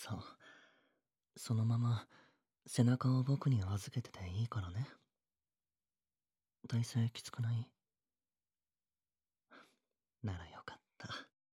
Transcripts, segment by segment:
さ、そのまま背中を僕に預けてていいからね。体勢きつくない？ならよかった。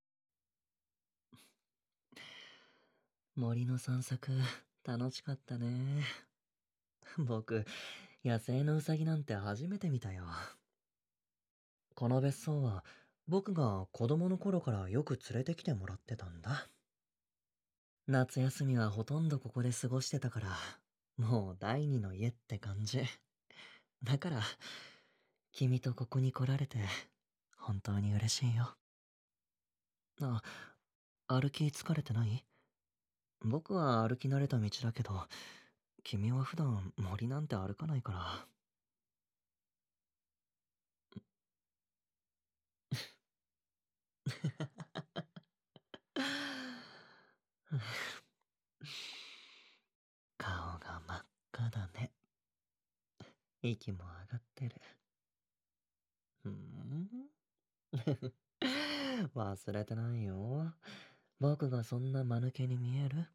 森の散策、楽しかったね。僕、野生のウサギなんて初めて見たよ。この別荘は、僕が子供の頃からよく連れてきてもらってたんだ。夏休みはほとんどここで過ごしてたから、もう第二の家って感じ。だから、君とここに来られて、本当に嬉しいよ。あ、歩き疲れてない？僕は歩き慣れた道だけど、君は普段森なんて歩かないから。顔が真っ赤だね。息も上がってる。ふん忘れてないよ。僕がそんな間抜けに見える？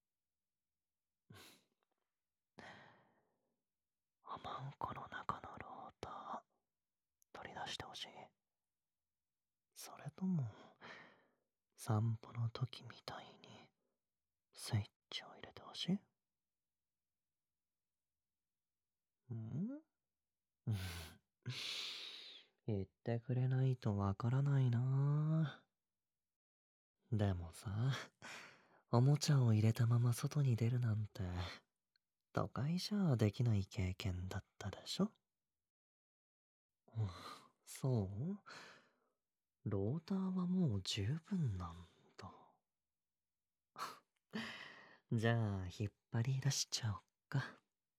おまんこの中のローター、取り出してほしい？それとも、散歩の時みたいに、スイッチを入れてほしい？ん言ってくれないとわからないな。でもさ、おもちゃを入れたまま外に出るなんて、都会じゃできない経験だったでしょ？うん、そう？ローターはもう十分なんだ。じゃあ、引っ張り出しちゃおっか。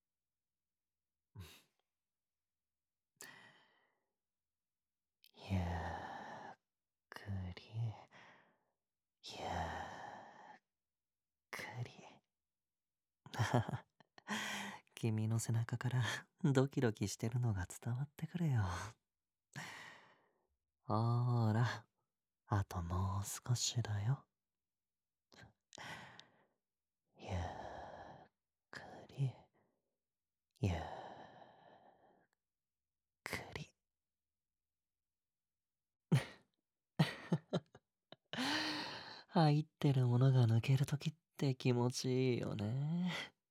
ゆっくり、ゆっくり。君の背中からドキドキしてるのが伝わってくるよ。ほーら、あともう少しだよ。ゆっくり、ゆっくり。入ってるものが抜けるときって気持ちいいよね。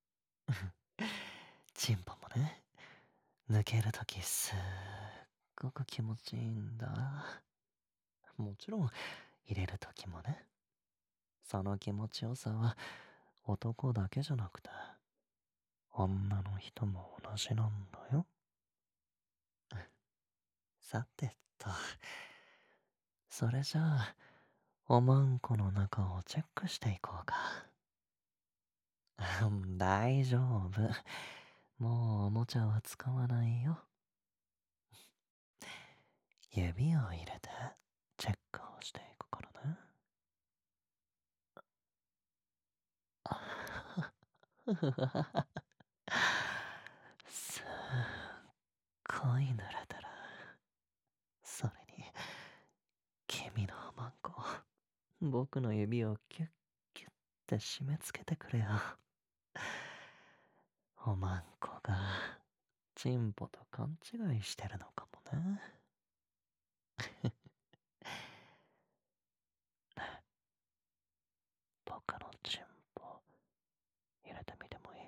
チンポもね、抜けるときすっごく気持ちいいんだ。もちろん、入れるときもね。その気持ちよさは男だけじゃなくて、女の人も同じなんだよ。さてと、それじゃあ、おまんこの中をチェックしていこうか。大丈夫。もうおもちゃは使わないよ。指を入れてチェックをしていくからね。すっごい濡れてる。それに、君のおまんこ、僕の指をキュッキュッて締め付けてくれよ。おまんこが、チンポと勘違いしてるのかもね。ね、僕のチンポ、入れてみてもいい？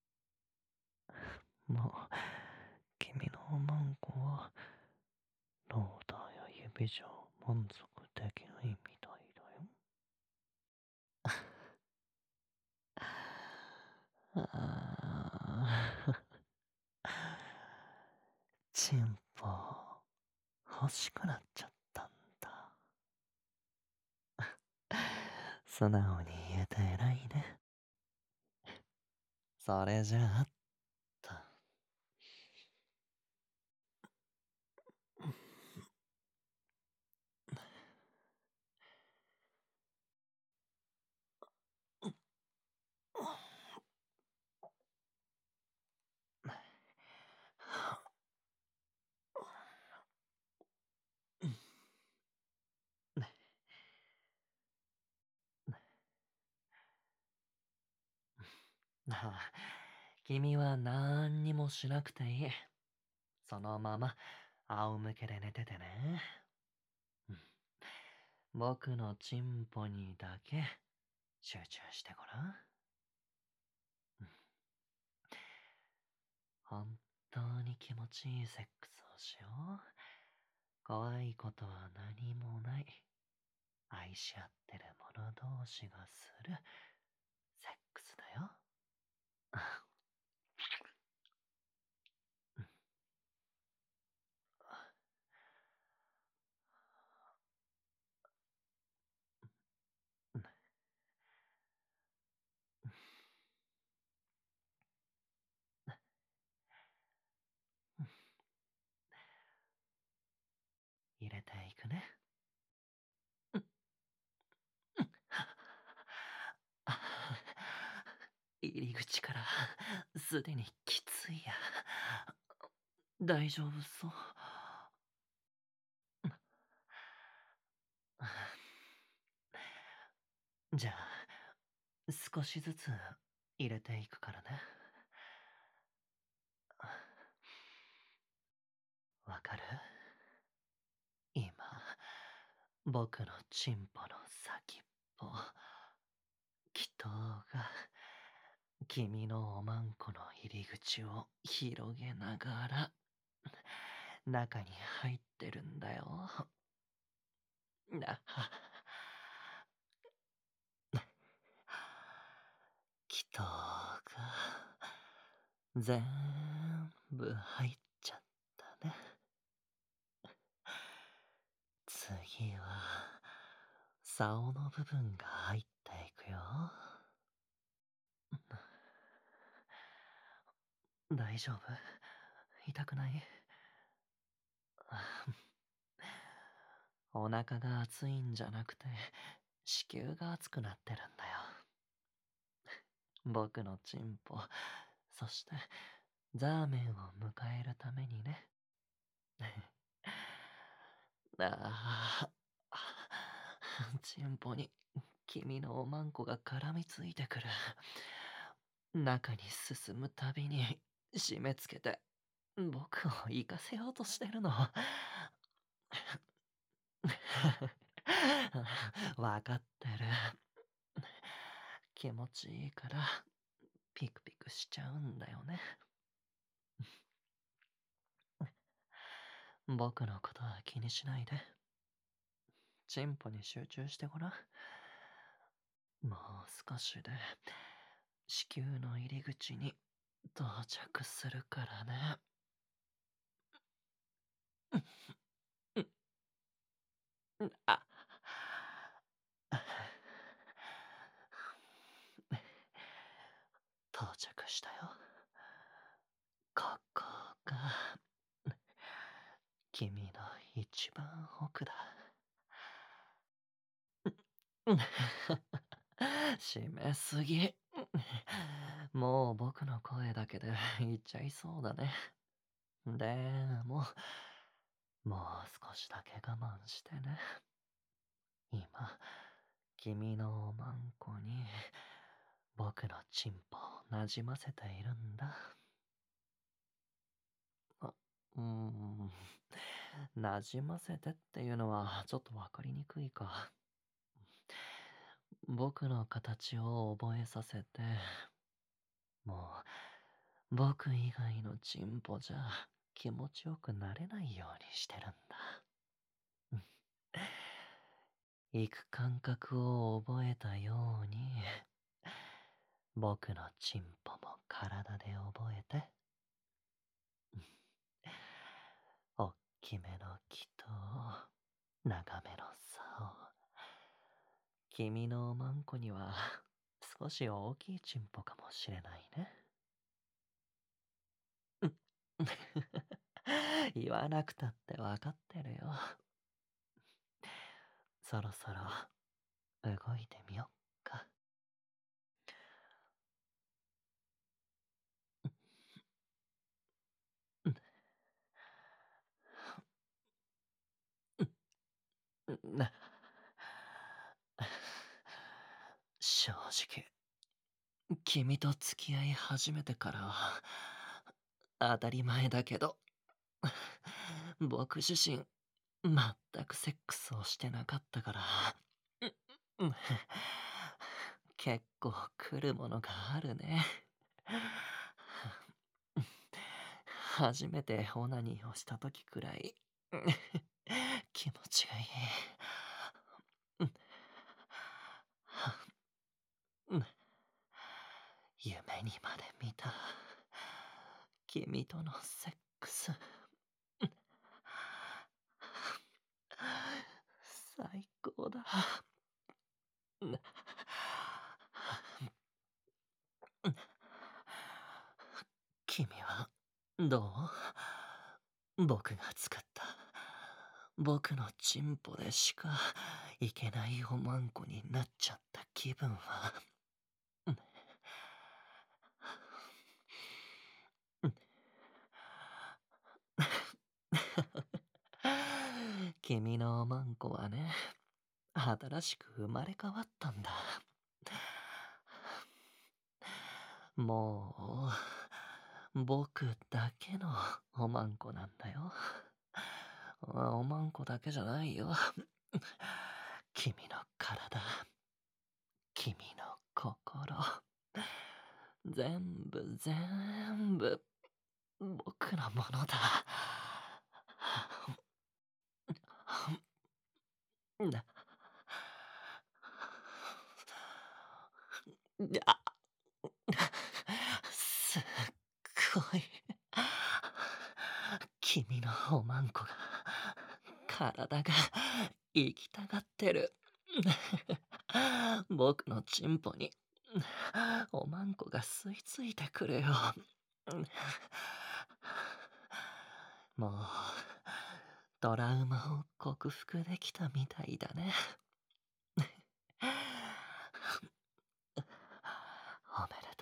もう、君のおまんこは、ローターや指じゃ満足できないみたいだよ。あチンポ、欲しくなっちゃったんだ。素直に言えて偉いね。それじゃあ、と。 ああ、君は何にもしなくていい。そのまま仰向けで寝ててね。うん、僕のチンポにだけ集中してごらん。うん、本当に気持ちいいセックスをしよう。怖いことは何もない。愛し合ってる者同士がするセックスだよ。入れていくね。入り口からすでにきついや。大丈夫そう。じゃあ、少しずつ入れていくからね。わかる？今、僕のチンポの先っぽ、祈祷が君のおまんこの入り口を広げながら中に入ってるんだよ。な、祈祷が全部入っちゃったね。次は、竿の部分が入っていくよ。大丈夫？痛くない？お腹が熱いんじゃなくて、子宮が熱くなってるんだよ。僕のチンポ、そして、ザーメンを迎えるためにね。ああ、チンポに君のおまんこが絡みついてくる。中に進むたびに締め付けて僕を行かせようとしてるの。わかってる。気持ちいいからピクピクしちゃうんだよね。僕のことは気にしないで。チンポに集中してごらん。もう少しで子宮の入り口に到着するからね。あ、到着したよ。ここが君の一番奥だ。締めすぎ。もう僕の声だけで言っちゃいそうだね。でも、もう少しだけ我慢してね。今、君のおまんこに僕のチンポをなじませているんだ。あ、うーん。なじませてっていうのはちょっとわかりにくいか。僕の形を覚えさせて、もう僕以外のチンポじゃ気持ちよくなれないようにしてるんだ。行く感覚を覚えたように、僕のチンポも体で覚えて。おっきめの木と長めの竿。君のおまんこには少し大きいチンポかもしれないね。言わなくたってわかってるよ。そろそろ動いてみよっか。な正直、 君と付き合い始めてからは、当たり前だけど、僕自身、全くセックスをしてなかったから、うん、結構来るものがあるね。初めてオナニーをした時くらい、気持ちがいい。うんうん夢にまで見た。君とのセックス。最高だ。君はどう？僕が作った。僕のチンポでしかいけないおまんこになっちゃった気分は。君のおまんこはね、新しく生まれ変わったんだ。もう、僕だけのおまんこなんだよ。おまんこだけじゃないよ。君の体、君の心、全部全部僕のものだ。な、あ、すっごい。君のおまんこが、体が生きたがってる。僕のチンポに、おまんこが吸い付いてくるよ。もう、トラウマを克服できたみたいだね。おめでと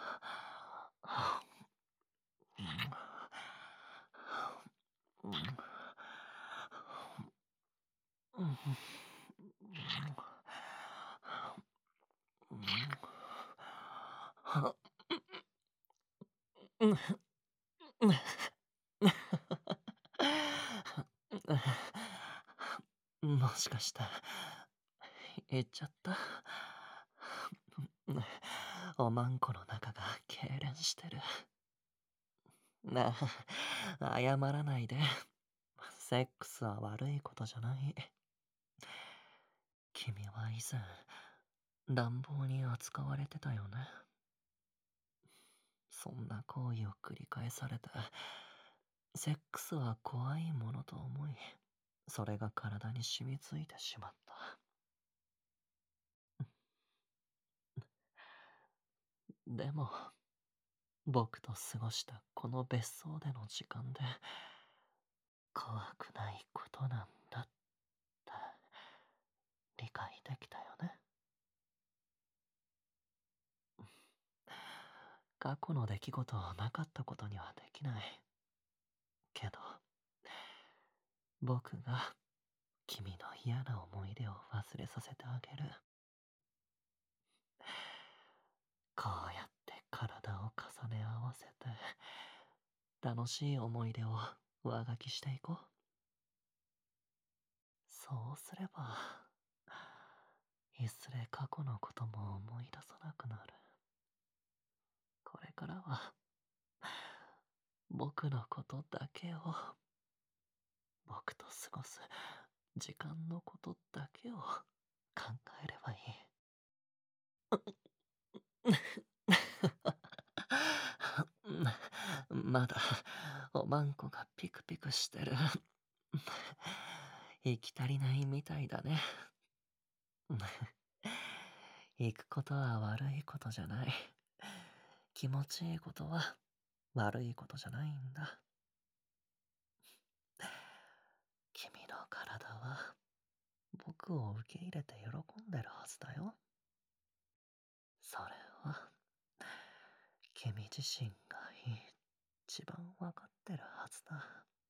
う。もしかして、言っちゃった？おまんこの中が痙攣してる。なあ、謝らないで。セックスは悪いことじゃない。君は以前、乱暴に扱われてたよね。そんな行為を繰り返されて、セックスは怖いものと思い、それが体に染みついてしまった。でも、僕と過ごしたこの別荘での時間で、怖くないことなんだって理解できたよね。過去の出来事をなかったことにはできない。けど、僕が君の嫌な思い出を忘れさせてあげる。こうやって体を重ね合わせて、楽しい思い出を上書きしていこう。そうすれば、いずれ過去のことも思い出さなくなる。これからは、僕のことだけを、僕と過ごす時間のことだけを考えればいい。まだ、おまんこがピクピクしてる。行き足りないみたいだね。行くことは悪いことじゃない。気持ちいいことは悪いことじゃないんだ。君の体は僕を受け入れて喜んでるはずだよ。それは君自身が一番わかってるはずだ。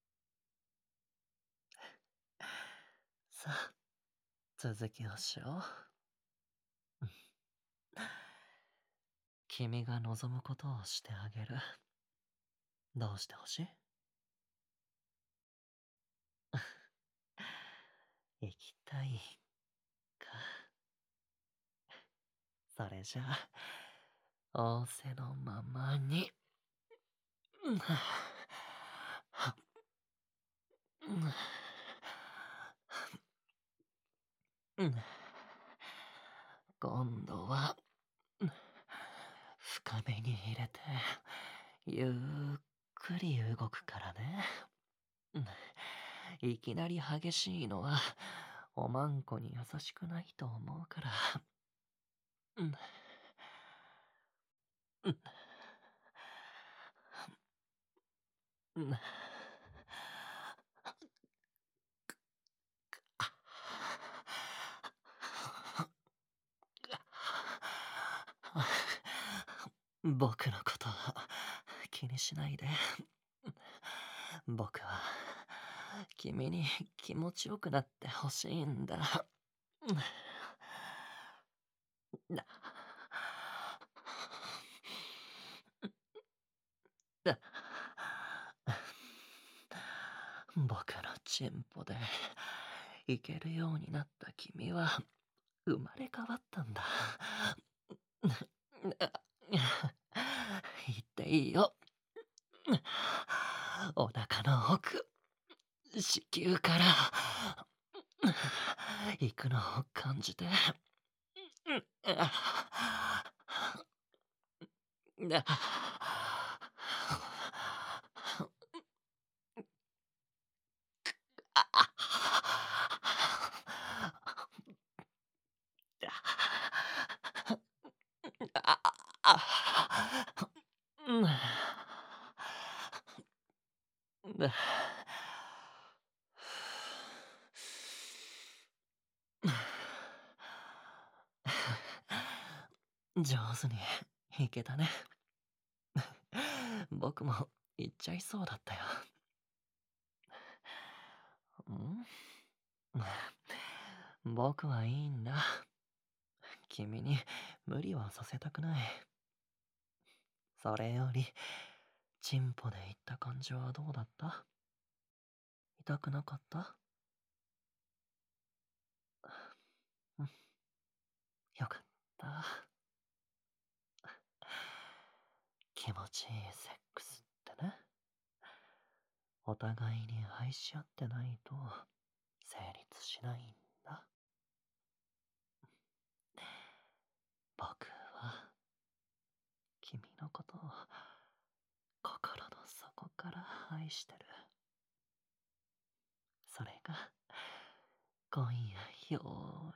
さあ、続きをしよう。 君が望むことをしてあげる。どうしてほしい？行きたいか。それじゃあ、仰せのままに。うん、うん、今度は深めに入れてゆっくり動くからね。いきなり激しいのはおまんこに優しくないと思うから。うん、うん、うん。僕のこと気にしないで。僕は君に気持ちよくなってほしいんだ。な僕のチンポでいけるようになった君は生まれ変わったんだ。言っていいよ。お腹の奥、子宮から行くのを感じて。上手にいけたね。僕も言っちゃいそうだったよ。僕はいいんだ。君に無理はさせたくない。それより、チンポで言った感じはどうだった？痛くなかった？うん、よかった。気持ちいいセックスってね、お互いに愛し合ってないと成立しないんだ。僕は君のことを心の底から愛してる。それが今夜よ